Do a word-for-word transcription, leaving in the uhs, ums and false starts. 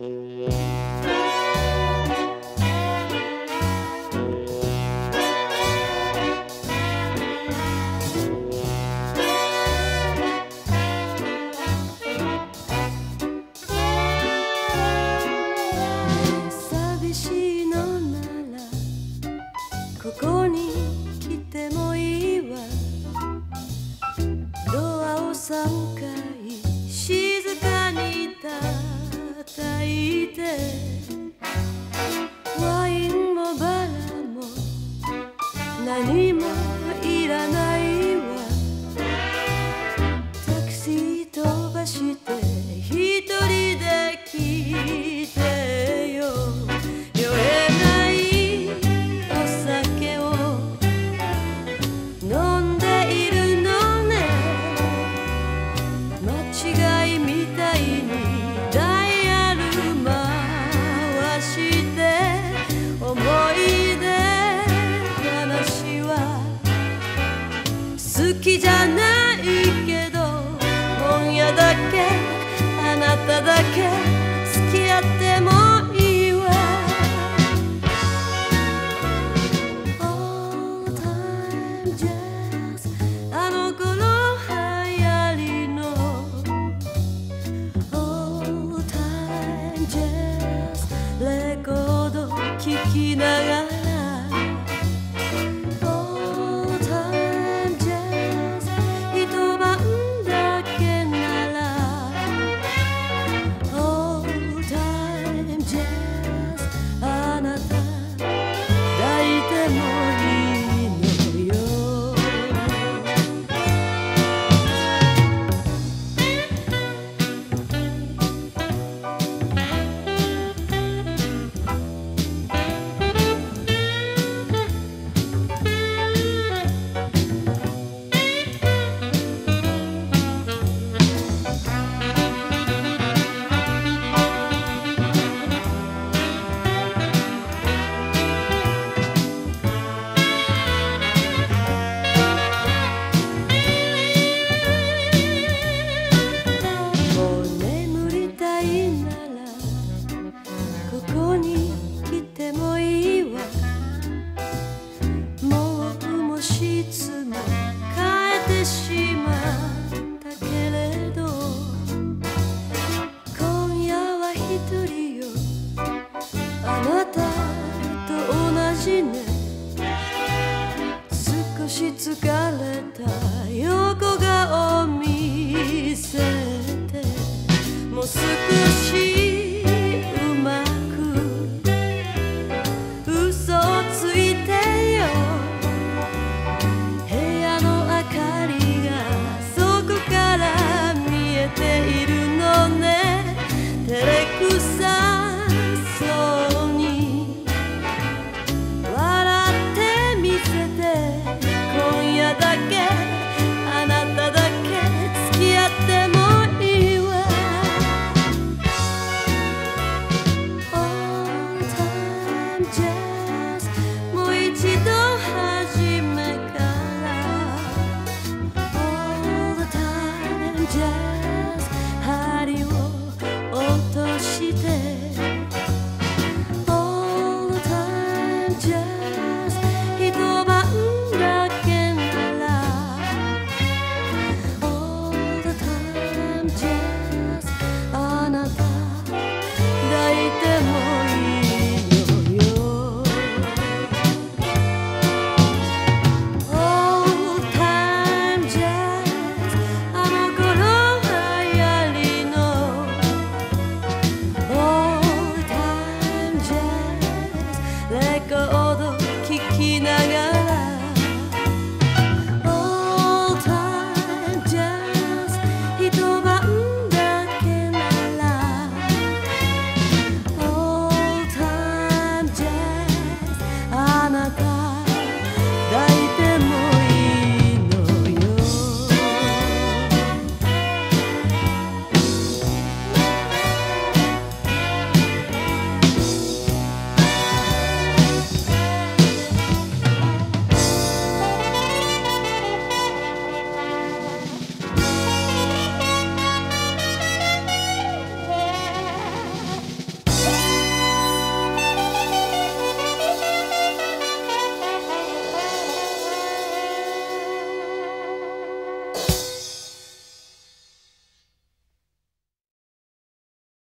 寂しいのならここに来てもいいわ。ドアをさんかい静かに叩いて、ワインもバラも何もいらないわ。タクシー飛ばして一人で来てよ。酔えないお酒を飲んでいるのね。間違いみたいにダイヤル回して思い出話は好きじゃないけど、今夜だけあなただけ付き合ってもいいわ。 All time jazz あの頃流行りの All time jazz レコード聴きながら